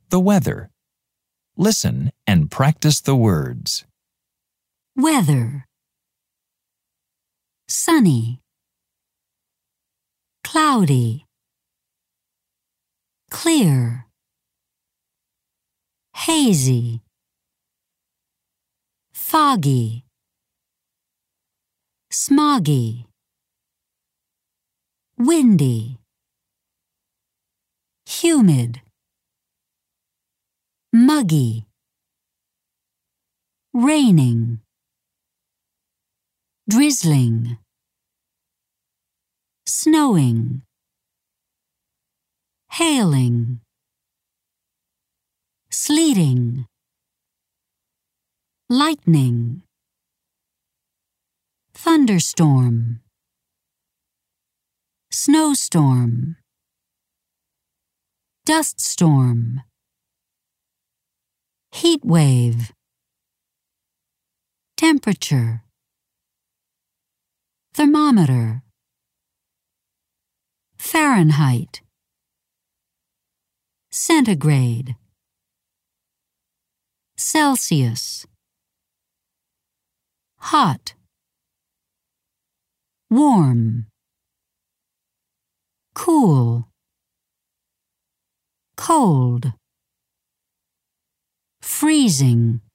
The weather. Listen and practice the words. Weather. Sunny. Cloudy. Clear. Hazy. Foggy. Smoggy. Windy. Humid. Muggy. Raining. Drizzling. Snowing. Hailing. Sleeting. Lightning. Thunderstorm. Snowstorm. Dust storm. Heat wave. Temperature. Thermometer. Fahrenheit. Centigrade. Celsius. Hot. Warm. Cool. Cold. Freezing.